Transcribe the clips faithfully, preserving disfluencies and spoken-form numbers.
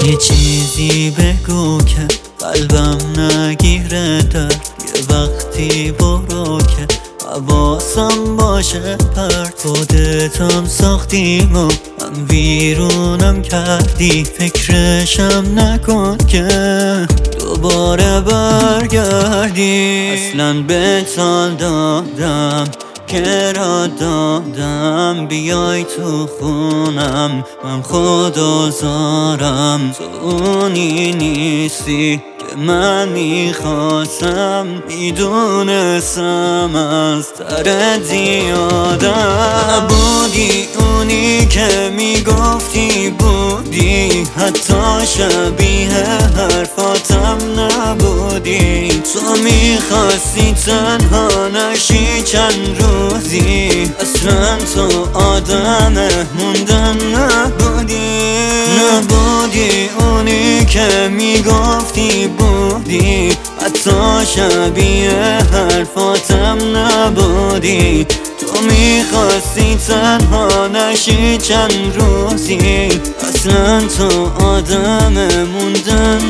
یه چیزی بگو که قلبم نگیره درد، یه وقتی برو که حواسم باشه پرت. خودتم ساختیم و من ویرونم کردی، فکرشم نکن که دوباره برگردی. اصلا به تال دادم که را دادم بیای تو خونم، من خودآزارم. تو اونی نیستی که من میخواستم، میدونستم از تر زیادم. نبودی اونی که میگفتی بودی، حتی شبیه حرفاتم نبودی. تو میخواستی تنها نشی چند روزی، اصلا تو آدم موندن نبودی. نبودی اونی که میگفتی بودی، حتی شبیه حرفاتم نبودی. تو میخواستی تنها نشی چند روزی، اصلا تو آدم موندن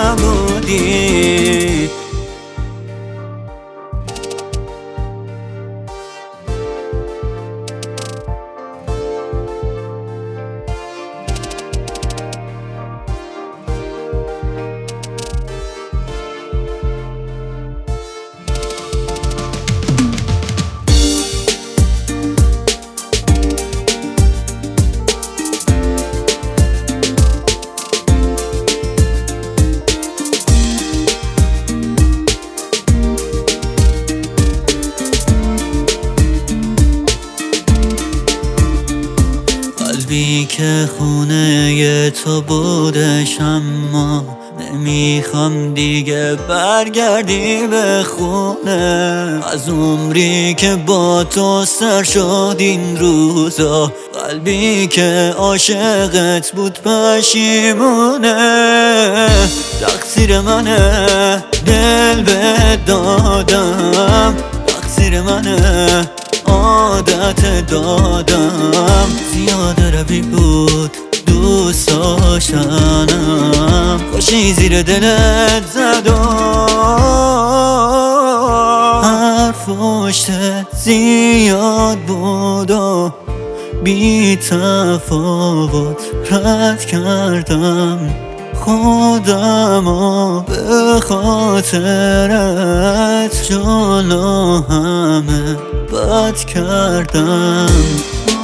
نبودی. قلبی که خونه تو بودش، اما نمیخوام دیگه برگردی به خونه. از عمری که با تو سر شد این روزا، قلبی که عاشقت بود پشیمونه. تقصیر منه دل به دادم، تقصیر منه عادت دادم. زیاده روی بود دوست داشتنم، خوشی زیر دلت زد و حرف پشتت زیاد بود و بی تفاوت رد کردم خودم و به خاطرت جلو همه بد کردم.